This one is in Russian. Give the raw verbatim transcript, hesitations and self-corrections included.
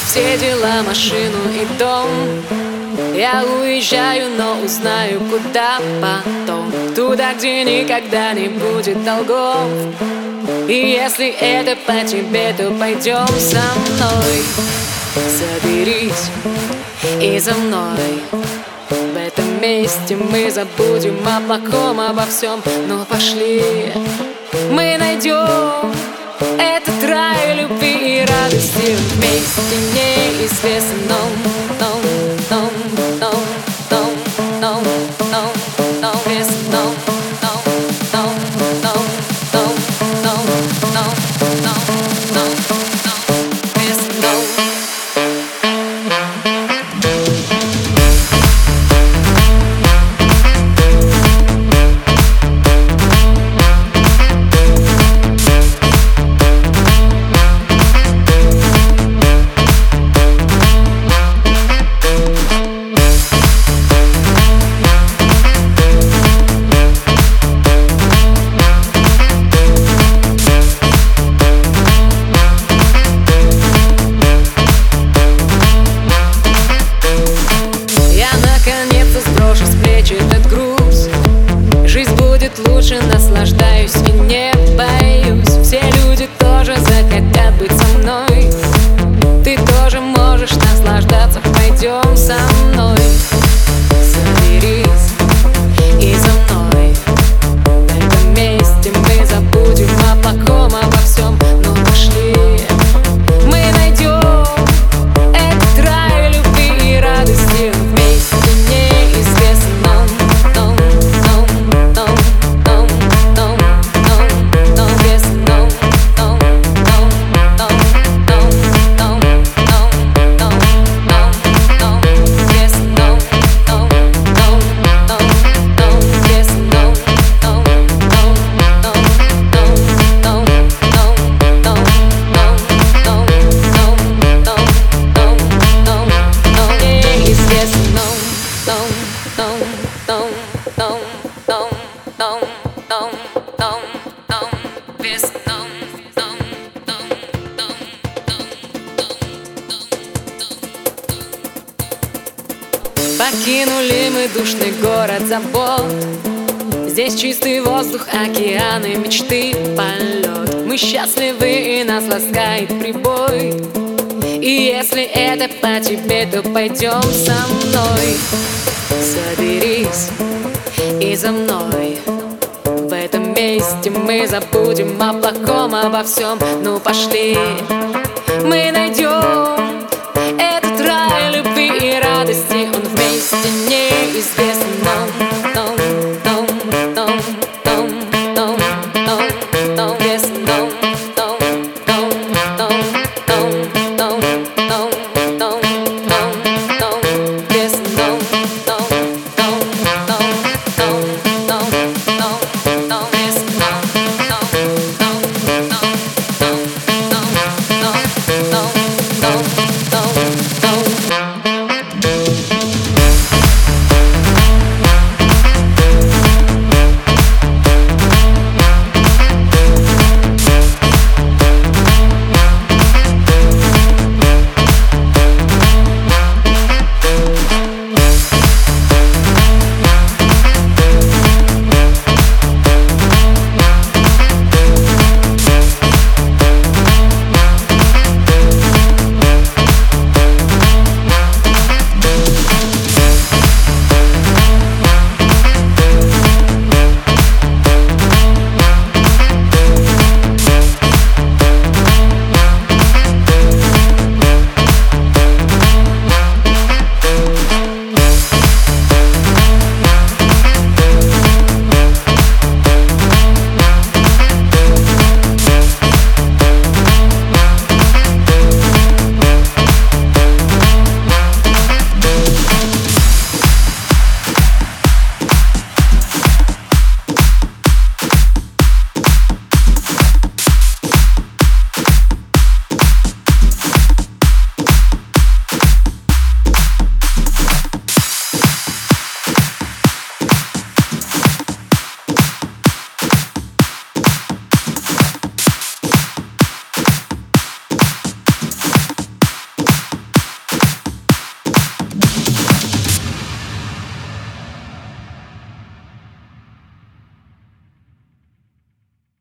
все дела, машину и дом. Я уезжаю, но узнаю, куда потом. Туда, где никогда не будет долгов. И если это по тебе, то пойдем со мной. Соберись и за мной. В этом месте мы забудем о плохом, обо всем. Но пошли, мы найдем этот рай любви и радости. Вместе неизвестном, но, но, но, но, но, но, но, но, лучше, наслаждаюсь и не боюсь. Все люди тоже захотят быть со мной. Ты тоже можешь наслаждаться, пойдем со мной. Соберись и за мной. В этом месте мы забудем о плохом, обо всем. Но пошли, мы найдем этот рай любви и радости. Вместе неизвестном, но, но, но, но. Покинули мы душный город забот. Здесь чистый воздух, океаны, мечты, полет. Мы счастливы и нас ласкает прибой. И если это по тебе, то пойдем со мной. Соберись и за мной. В этом месте мы забудем о плохом, обо всем. Ну пошли, мы найдем этот рай любви и радости. Он вместе неизвестен нам, нам, нам, нам.